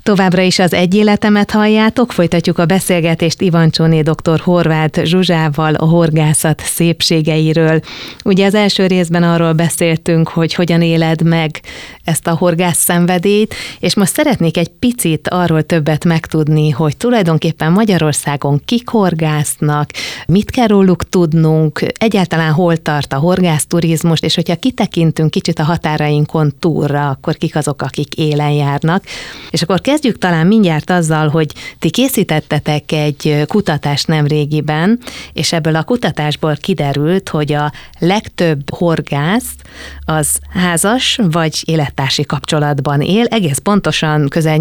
Továbbra is az Egy életemet halljátok, folytatjuk a beszélgetést Ivancsóné dr. Horváth Zsuzsával a horgászat szépségeiről. Ugye az első részben arról beszéltünk, hogy hogyan éled meg ezt a horgászszenvedélyt, és most szeretnék egy picit arról többet megtudni, hogy tulajdonképpen Magyarországon kik horgásznak, mit kell róluk tudnunk, egyáltalán hol tart a horgászturizmus, és hogyha kitekintünk kicsit a határainkon túlra, akkor kik azok, akik élen járnak. És akkor kezdjük talán mindjárt azzal, hogy ti készítettetek egy kutatást nemrégiben, és ebből a kutatásból kiderült, hogy a legtöbb horgász az házas vagy élettársi kapcsolatban él, egész pontosan közel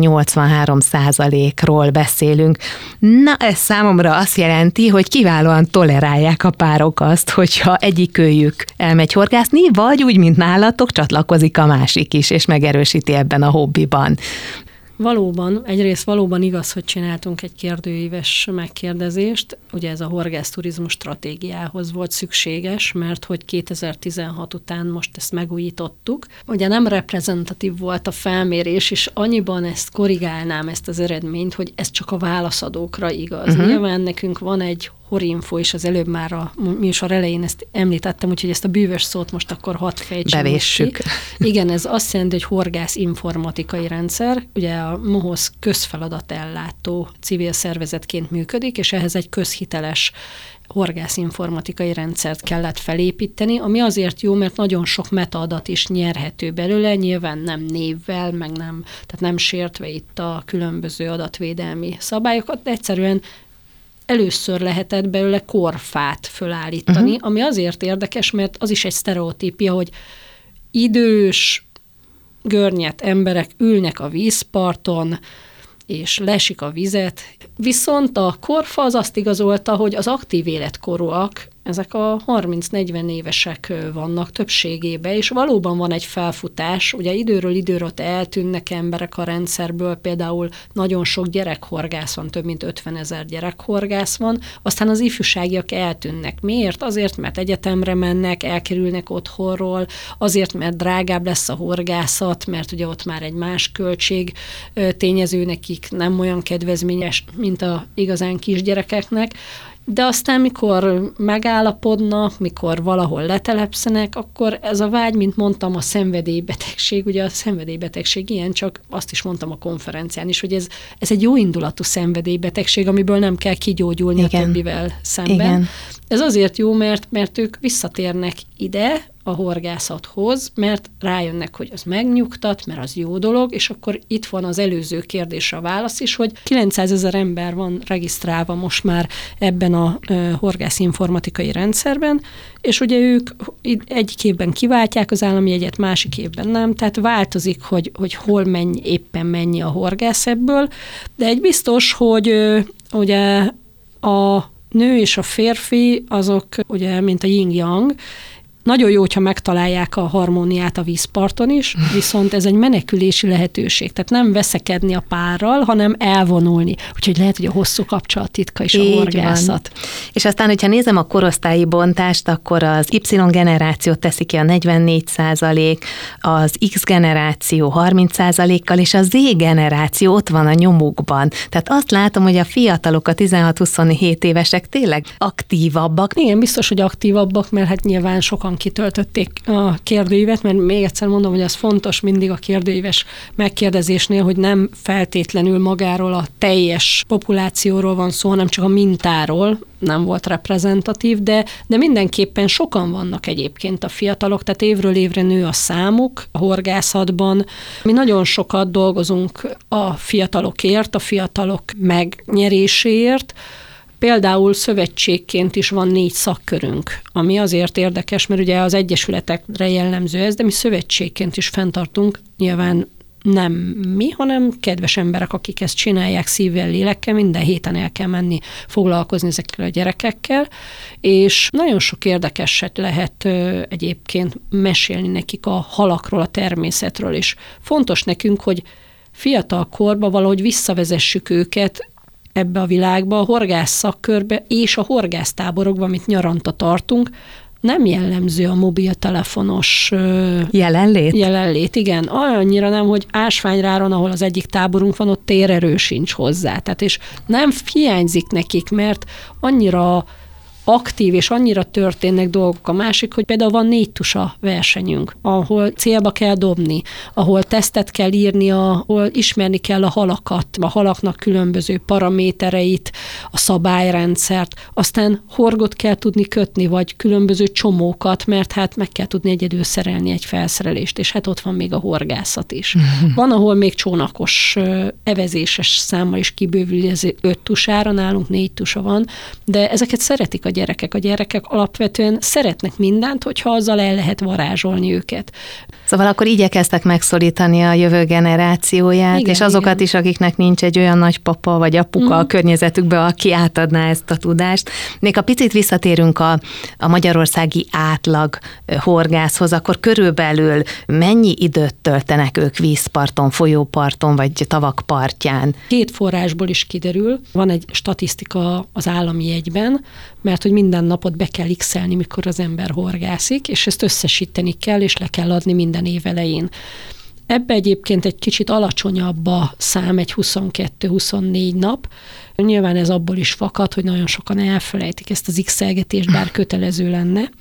83%-ról beszélünk. Na, ez számomra azt jelenti, hogy kiválóan tolerálják a párok azt, hogyha egyikőjük elmegy horgászni, vagy úgy, mint nálatok, csatlakozik a másik is, és megerősíti ebben a hobbiban. Valóban, egyrészt valóban igaz, hogy csináltunk egy kérdőíves megkérdezést, ugye ez a horgászturizmus stratégiához volt szükséges, mert hogy 2016 után most ezt megújítottuk. Ugye nem reprezentatív volt a felmérés, és annyiban ezt korrigálnám, ezt az eredményt, hogy ez csak a válaszadókra igaz. Nyilván nekünk van egy Horinfo, és az előbb már a műsor elején ezt említettem, úgyhogy ezt a bűvös szót most akkor hadd fejtsem. Bevéssük. Ki. Igen, ez azt jelenti, hogy horgász informatikai rendszer, ugye a MOHOSZ közfeladatellátó civil szervezetként működik, és ehhez egy közhiteles horgászinformatikai rendszert kellett felépíteni, ami azért jó, mert nagyon sok metaadat is nyerhető belőle, nyilván nem névvel, meg nem, tehát nem sértve itt a különböző adatvédelmi szabályokat, de egyszerűen először lehetett belőle korfát fölállítani, ami azért érdekes, mert az is egy sztereotípia, hogy idős, görnyet emberek ülnek a vízparton, és lesik a vizet. Viszont a korfa az azt igazolta, hogy az aktív életkorúak, ezek a 30-40 évesek vannak többségében, és valóban van egy felfutás, ugye időről időre ott eltűnnek emberek a rendszerből, például nagyon sok gyerekhorgász van, több mint 50 000 gyerekhorgász van, aztán az ifjúságiak eltűnnek. Miért? Azért, mert egyetemre mennek, elkerülnek otthonról, azért, mert drágább lesz a horgászat, mert ugye ott már egy más költség tényező nekik nem olyan kedvezményes, mint a igazán kisgyerekeknek. De aztán, mikor megállapodnak, mikor valahol letelepszenek, akkor ez a vágy, mint mondtam, a szenvedélybetegség, ugye a szenvedélybetegség ilyen, csak azt is mondtam a konferencián is, hogy ez egy jó indulatú szenvedélybetegség, amiből nem kell kigyógyulni a többivel szemben. Igen. Ez azért jó, mert ők visszatérnek ide a horgászathoz, mert rájönnek, hogy az megnyugtat, mert az jó dolog, és akkor itt van az előző kérdésre a válasz is, hogy 900 000 ember van regisztrálva most már ebben a horgászinformatikai rendszerben, és ugye ők egyik évben kiváltják az állami jegyet, másik évben nem, tehát változik, hogy hol éppen mennyi a horgász ebből, de egy biztos, hogy ugye a nő és a férfi, azok ugye, mint a yin-yang, nagyon jó, hogyha megtalálják a harmóniát a vízparton is, viszont ez egy menekülési lehetőség. Tehát nem veszekedni a párral, hanem elvonulni. Úgyhogy lehet, hogy a hosszú kapcsolat titka is a horgászat. És aztán, hogyha nézem a korosztályi bontást, akkor az Y generációt teszi ki a 44%, az X generáció 30%-kal, és a Z generáció ott van a nyomukban. Tehát azt látom, hogy a fiatalok, a 16-27 évesek tényleg aktívabbak. Igen, biztos, hogy aktívabbak, mert hát nyilván sokan kitöltötték a kérdőívet, mert még egyszer mondom, hogy az fontos mindig a kérdőíves megkérdezésnél, hogy nem feltétlenül magáról a teljes populációról van szó, hanem csak a mintáról, nem volt reprezentatív, de mindenképpen sokan vannak egyébként a fiatalok, tehát évről évre nő a számuk a horgászatban. Mi nagyon sokat dolgozunk a fiatalokért, a fiatalok megnyeréséért. Például szövetségként is van 4 szakkörünk, ami azért érdekes, mert ugye az egyesületekre jellemző ez, de mi szövetségként is fenntartunk, nyilván nem mi, hanem kedves emberek, akik ezt csinálják szívvel, lélekkel, minden héten el kell menni foglalkozni ezekkel a gyerekekkel, és nagyon sok érdekeset lehet egyébként mesélni nekik a halakról, a természetről, és fontos nekünk, hogy fiatal korban valahogy visszavezessük őket ebbe a világba, a horgász szakkörbe és a horgásztáborokba, amit nyaranta tartunk, nem jellemző a mobiltelefonos jelenlét, igen. Annyira nem, hogy Ásványráron, ahol az egyik táborunk van, ott térerő sincs hozzá. Tehát és nem hiányzik nekik, mert annyira aktív, és annyira történnek dolgok. A másik, hogy például van 4 tusa versenyünk, ahol célba kell dobni, ahol tesztet kell írni, ahol ismerni kell a halakat, a halaknak különböző paramétereit, a szabályrendszert, aztán horgot kell tudni kötni, vagy különböző csomókat, mert hát meg kell tudni egyedül szerelni egy felszerelést, és hát ott van még a horgászat is. Van, ahol még csónakos, evezéses számmal is kibővül, ez 5 tusára, nálunk 4 tusa van, de ezeket szeretik a gyerekek. A gyerekek alapvetően szeretnek mindent, hogyha azzal el lehet varázsolni őket. Szóval akkor igyekeztek megszólítani a jövő generációját, igen, és azokat is, akiknek nincs egy olyan nagypapa vagy apuka a környezetükbe, aki átadná ezt a tudást. Még ha picit visszatérünk a magyarországi átlag horgászhoz, akkor körülbelül mennyi időt töltenek ők vízparton, folyóparton vagy tavak partján? 2 forrásból is kiderül. Van egy statisztika az állami jegyben, mert hogy minden napot be kell x-elni, mikor az ember horgászik, és ezt összesíteni kell, és le kell adni minden év elején. Ebbe egyébként egy kicsit alacsonyabb a szám, egy 22-24 nap. Nyilván ez abból is fakad, hogy nagyon sokan elfelejtik ezt az x-elgetést, bár kötelező lenne.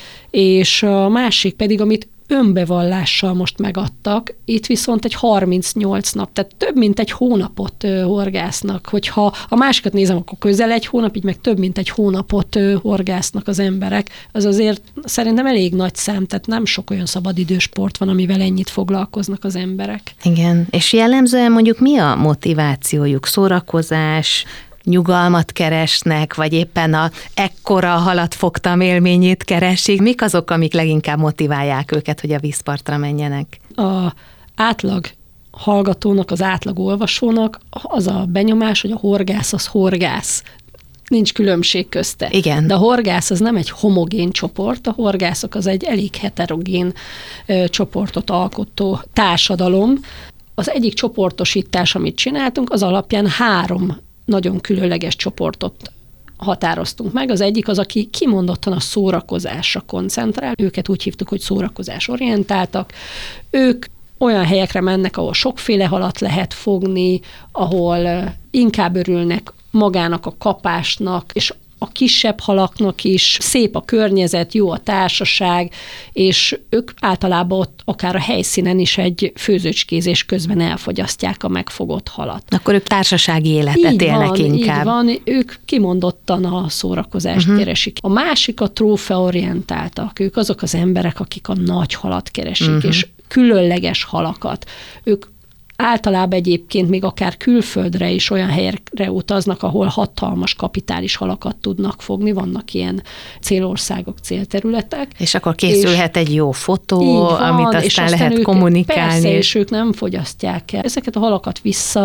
És a másik pedig, amit önbevallással most megadtak, itt viszont egy 38 nap, tehát több mint egy hónapot horgásznak. Hogyha a másikat nézem, akkor közel egy hónap, így meg több mint egy hónapot horgásznak az emberek. Az azért szerintem elég nagy szám, tehát nem sok olyan szabadidősport van, amivel ennyit foglalkoznak az emberek. Igen, és jellemzően mondjuk mi a motivációjuk? Szórakozás, nyugalmat keresnek, vagy éppen ekkora halat fogtam élményét keresik? Mik azok, amik leginkább motiválják őket, hogy a vízpartra menjenek? A átlag hallgatónak, az átlag olvasónak az a benyomás, hogy a horgász az horgász. Nincs különbség közte. Igen. De a horgász az nem egy homogén csoport, a horgászok az egy elég heterogén csoportot alkotó társadalom. Az egyik csoportosítás, amit csináltunk, az alapján 3 nagyon különleges csoportot határoztunk meg. Az egyik az, aki kimondottan a szórakozásra koncentrál. Őket úgy hívtuk, hogy szórakozásorientáltak. Ők olyan helyekre mennek, ahol sokféle halat lehet fogni, ahol inkább örülnek magának a kapásnak, és a kisebb halaknak is, szép a környezet, jó a társaság, és ők általában ott akár a helyszínen is egy főzőcskézés közben elfogyasztják a megfogott halat. Akkor ők társasági életet élnek inkább. Így van, ők kimondottan a szórakozást keresik. A másik a trófeaorientáltak. Ők azok az emberek, akik a nagy halat keresik, és különleges halakat. Ők általában egyébként még akár külföldre is olyan helyekre utaznak, ahol hatalmas kapitális halakat tudnak fogni, vannak ilyen célországok, célterületek. És akkor készülhet egy jó fotó, van, amit aztán lehet kommunikálni. Persze, és ők nem fogyasztják el. Ezeket a halakat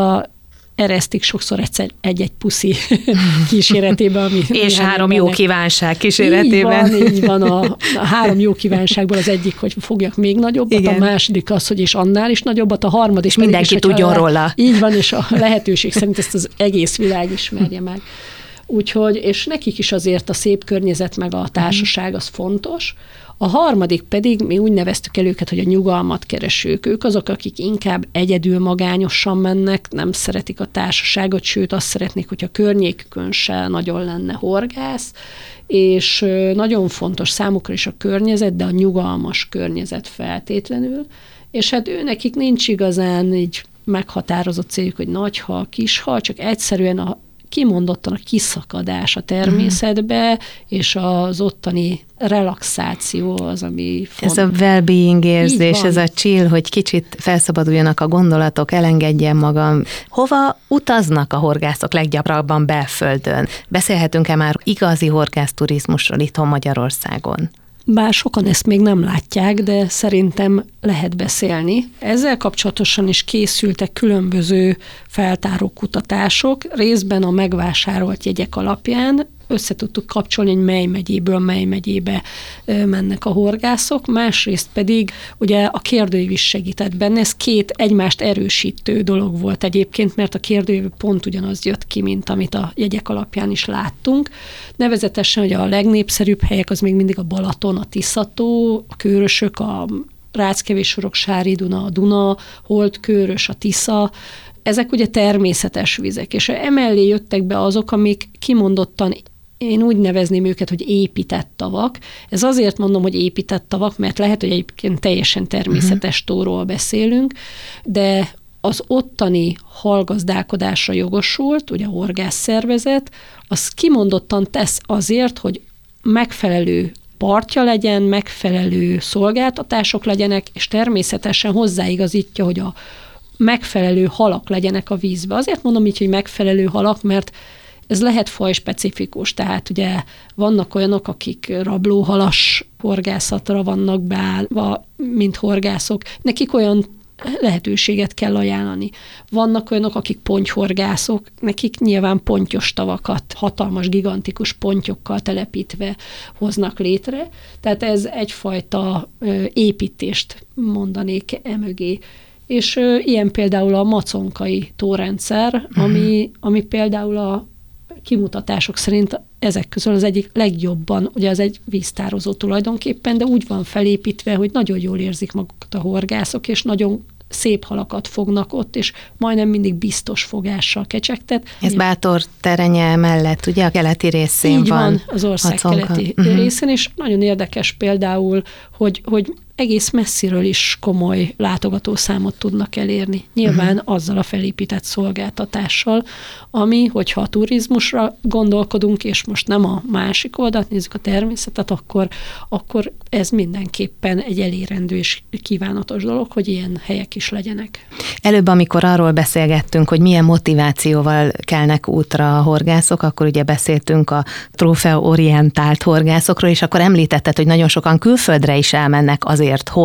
eresztik sokszor egy puszi kíséretében. És 3 jó kívánság kíséretében. Így van a 3 jó kívánságból az egyik, hogy fogjak még nagyobbat, igen. A második az, hogy és annál is nagyobbat, a harmadik és mindenki is, tudjon róla. Így van, és a lehetőség szerint ezt az egész világ ismerje meg. Úgyhogy, és nekik is azért a szép környezet meg a társaság az fontos. A harmadik pedig, mi úgy neveztük el őket, hogy a nyugalmat keresők. Ők azok, akik inkább egyedül magányosan mennek, nem szeretik a társaságot, sőt azt szeretnék, hogy a környékükön se nagyon lenne horgász, és nagyon fontos számukra is a környezet, de a nyugalmas környezet feltétlenül. És hát nekik nincs igazán így meghatározott céljuk, hogy nagy hal, kis hal, csak egyszerűen kimondottan a kiszakadás a természetbe, és az ottani relaxáció az, ami fontos. Ez a well-being érzés, ez a chill, hogy kicsit felszabaduljanak a gondolatok, elengedjen magam. Hova utaznak a horgászok leggyakrabban belföldön? Beszélhetünk-e már igazi horgászturizmusról itthon Magyarországon? Bár sokan ezt még nem látják, de szerintem lehet beszélni. Ezzel kapcsolatosan is készültek különböző feltáró kutatások, részben a megvásárolt jegyek alapján, össze tudtuk kapcsolni, hogy mely megyéből mely megyébe mennek a horgászok, másrészt pedig ugye a kérdőív is segített benne, ez két egymást erősítő dolog volt egyébként, mert a kérdőív pont ugyanaz jött ki, mint amit a jegyek alapján is láttunk. Nevezetesen, hogy a legnépszerűbb helyek az még mindig a Balaton, a Tiszató, a Kőrösök, a Ráckevés-Sorok, Sári-Duna, a Duna, Holt-Kőrös, a Tisza, ezek ugye természetes vizek, és emellé jöttek be azok, amik kimondottan, én úgy nevezném őket, hogy épített tavak. Ez azért mondom, hogy épített tavak, mert lehet, hogy egyébként teljesen természetes tóról beszélünk, de az ottani halgazdálkodásra jogosult, ugye a horgászszervezet, az kimondottan tesz azért, hogy megfelelő partja legyen, megfelelő szolgáltatások legyenek, és természetesen hozzáigazítja, hogy a megfelelő halak legyenek a vízbe. Azért mondom így, hogy megfelelő halak, mert ez lehet fajspecifikus, tehát ugye vannak olyanok, akik rablóhalas horgászatra vannak beállva, mint horgászok, nekik olyan lehetőséget kell ajánlani. Vannak olyanok, akik pontyhorgászok, nekik nyilván pontyos tavakat, hatalmas, gigantikus pontyokkal telepítve hoznak létre, tehát ez egyfajta építést mondanék emögé. És ilyen például a maconkai tórendszer, ami például a kimutatások szerint ezek közül az egyik legjobban, ugye az egy víztározó tulajdonképpen, de úgy van felépítve, hogy nagyon jól érzik magukat a horgászok, és nagyon szép halakat fognak ott, és majdnem mindig biztos fogással kecsegtet. Ez Bátor terenye mellett, ugye a keleti részén így van az ország keleti részén, és nagyon érdekes például, hogy egész messziről is komoly látogatószámot tudnak elérni. Nyilván azzal a felépített szolgáltatással, ami, hogyha a turizmusra gondolkodunk, és most nem a másik oldalt nézzük, a természetet, akkor ez mindenképpen egy elérendő és kívánatos dolog, hogy ilyen helyek is legyenek. Előbb, amikor arról beszélgettünk, hogy milyen motivációval kelnek útra a horgászok, akkor ugye beszéltünk a trófeaorientált horgászokról, és akkor említetted, hogy nagyon sokan külföldre is elmennek azért,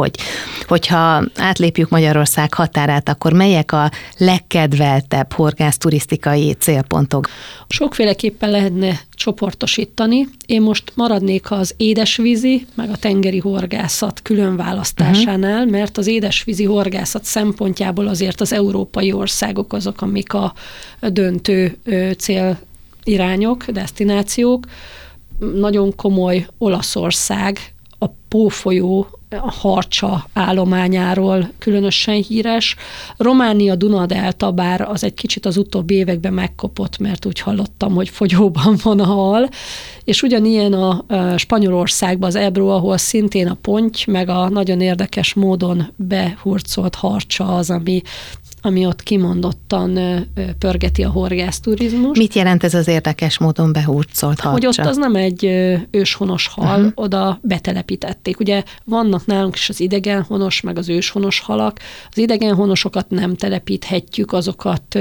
hogyha átlépjük Magyarország határát, akkor melyek a legkedveltebb horgászturisztikai célpontok? Sokféleképpen lehetne csoportosítani. Én most maradnék az édesvízi, meg a tengeri horgászat különválasztásánál, mert az édesvízi horgászat szempontjából azért az európai országok azok, amik a döntő célirányok, desztinációk. Nagyon komoly Olaszország, a Pó folyó, a Harcsa állományáról különösen híres. Románia Duna-delta, bár az egy kicsit az utóbbi években megkopott, mert úgy hallottam, hogy fogyóban van a hal, és ugyanilyen a Spanyolországban az Ebro, ahol szintén a ponty, meg a nagyon érdekes módon behurcolt harcsa az, ami ott kimondottan pörgeti a horgászturizmus. Mit jelent ez az érdekes módon behurcolt harcsa? Hogy ott az nem egy őshonos hal, oda betelepítették. Ugye vannak nálunk is az idegenhonos, meg az őshonos halak. Az idegenhonosokat nem telepíthetjük, azokat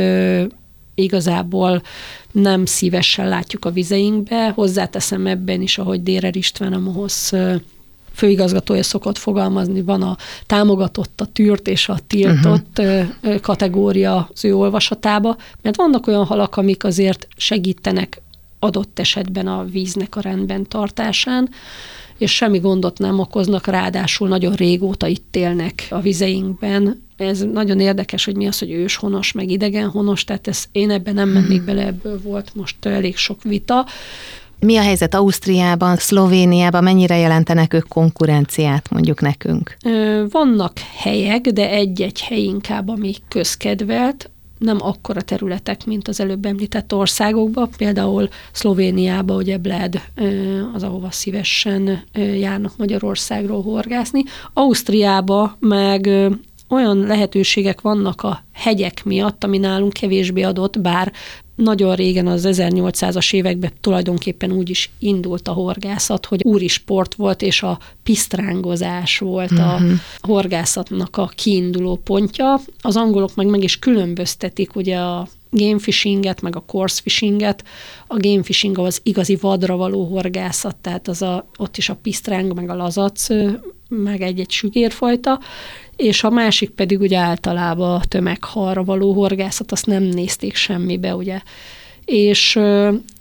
igazából nem szívesen látjuk a vizeinkbe. Hozzáteszem ebben is, ahogy Dérer István a MOHOSZ főigazgatója szokott fogalmazni, van a támogatott, a tűrt és a tiltott kategória az ő olvasatába, mert vannak olyan halak, amik azért segítenek adott esetben a víznek a rendben tartásán, és semmi gondot nem okoznak, ráadásul nagyon régóta itt élnek a vizeinkben. Ez nagyon érdekes, hogy mi az, hogy őshonos, meg idegenhonos, tehát én ebben nem mennék bele, ebből volt most elég sok vita. Mi a helyzet Ausztriában, Szlovéniában, mennyire jelentenek ők konkurenciát mondjuk nekünk? Vannak helyek, de egy-egy hely inkább, ami közkedvelt, nem akkora területek, mint az előbb említett országokban. Például Szlovéniában, ugye Bled az, ahova szívesen járnak Magyarországról horgászni. Ausztriában meg olyan lehetőségek vannak a hegyek miatt, ami nálunk kevésbé adott, bár nagyon régen, az 1800-as években tulajdonképpen úgy is indult a horgászat, hogy úri sport volt, és a pisztrángozás volt a horgászatnak a kiinduló pontja. Az angolok meg is különböztetik ugye a game fishinget, meg a coarse fishinget. A game fishing az igazi vadra való horgászat, tehát ott is a pisztráng, meg a lazac, meg egy-egy sügérfajta, és a másik pedig ugye általában a tömeghalra való horgászat, azt nem nézték semmibe, ugye. És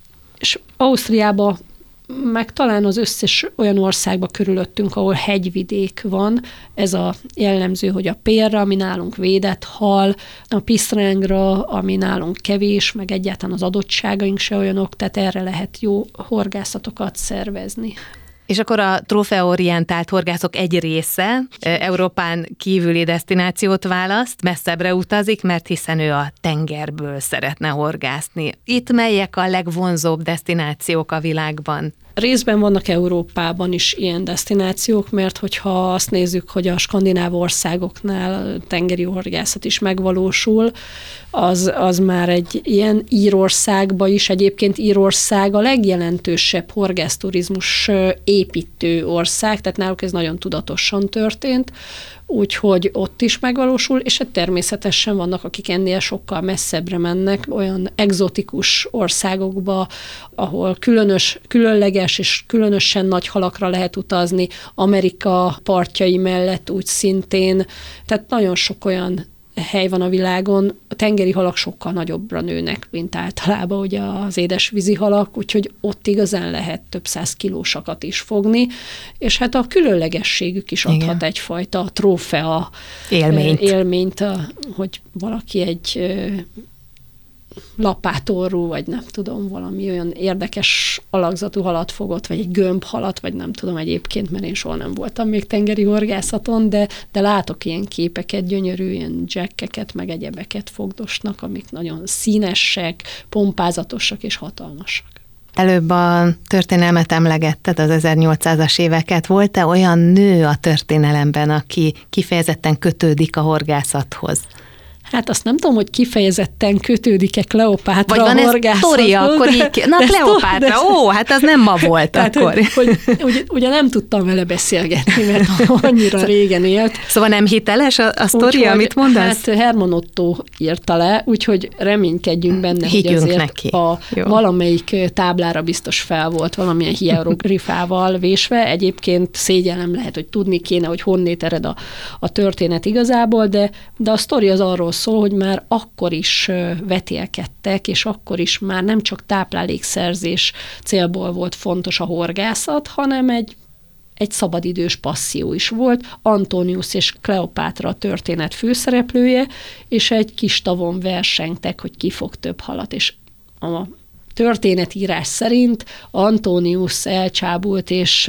És Ausztriában, meg talán az összes olyan országban körülöttünk, ahol hegyvidék van, ez a jellemző, hogy a pérre, ami nálunk védett hal, a pisztrángra, ami nálunk kevés, meg egyáltalán az adottságaink se olyanok, tehát erre lehet jó horgászatokat szervezni. És akkor a trófeaorientált horgászok egy része Európán kívüli desztinációt választ, messzebbre utazik, mert hiszen ő a tengerből szeretne horgászni. Itt melyek a legvonzóbb desztinációk a világban? Részben vannak Európában is ilyen desztinációk, mert hogyha azt nézzük, hogy a skandináv országoknál tengeri horgászat is megvalósul, az már egy ilyen. Írországban is, egyébként Írország a legjelentősebb horgászturizmus építő ország, tehát náluk ez nagyon tudatosan történt, úgyhogy ott is megvalósul, és hát természetesen vannak, akik ennél sokkal messzebbre mennek, olyan egzotikus országokba, ahol különleges és különösen nagy halakra lehet utazni, Amerika partjai mellett úgy szintén, tehát nagyon sok olyan hely van a világon, a tengeri halak sokkal nagyobbra nőnek, mint általában ugye az édesvízi halak, úgyhogy ott igazán lehet több 100 kilósakat is fogni, és hát a különlegességük is adhat egyfajta trófea élményt, hogy valaki egy lapátorú, vagy nem tudom, valami olyan érdekes alakzatú halat fogott, vagy egy gömbhalat, vagy nem tudom egyébként, mert én soha nem voltam még tengeri horgászaton, de látok ilyen képeket, gyönyörű ilyen jackeket, meg egyebeket fogdosnak, amik nagyon színesek, pompázatosak és hatalmasak. Előbb a történelmet emlegetted, az 1800-as éveket. Volt-e olyan nő a történelemben, aki kifejezetten kötődik a horgászathoz? Hát azt nem tudom, hogy kifejezetten kötődik-e Kleopátra a horgászathoz. Vagy van ez sztori, akkor így, na Kleopátra, hát az nem ma volt tehát, akkor. Ugye nem tudtam vele beszélgetni, mert annyira régen élt. Szóval nem hiteles a sztori, amit mondasz? Hát Hermann Otto írta le, úgyhogy reménykedjünk benne, higgyünk hogy azért neki. Valamelyik táblára biztos fel volt valamilyen hieroglifával vésve. Egyébként szégyellem, lehet, hogy tudni kéne, hogy honnét ered a történet igazából, de a sztori az arról szól, hogy már akkor is vetélkedtek, és akkor is már nem csak táplálékszerzés célból volt fontos a horgászat, hanem egy szabadidős passzió is volt. Antonius és Kleopátra a történet főszereplője, és egy kis tavon versengtek, hogy ki fog több halat, és a történetírás szerint Antonius elcsábult, és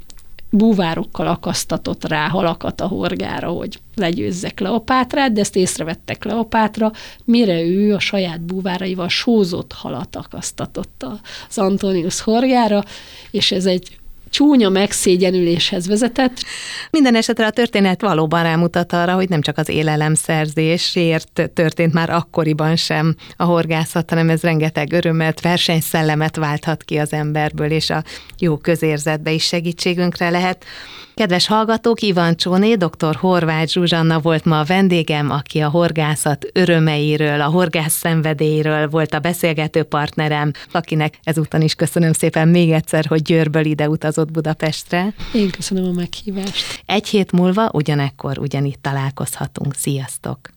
búvárokkal akasztatott rá halakat a horgára, hogy legyőzze Kleopátrát, de ezt észrevette Kleopátra, mire ő a saját búváraival sózott halat akasztatott az Antonius horgára, és ez egy csúnya megszégyenüléshez vezetett. Minden esetre a történet valóban rámutat arra, hogy nem csak az élelemszerzésért történt már akkoriban sem a horgászat, hanem ez rengeteg örömet, versenyszellemet válthat ki az emberből, és a jó közérzetbe is segítségünkre lehet. Kedves hallgatók, Ivancsóné, dr. Horváth Zsuzsanna volt ma a vendégem, aki a horgászat örömeiről, a horgász szenvedélyről volt a beszélgető partnerem, akinek ezúton is köszönöm szépen még egyszer, hogy Győrből ide utazott Budapestre. Én köszönöm a meghívást. Egy hét múlva ugyanekkor ugyanitt találkozhatunk. Sziasztok!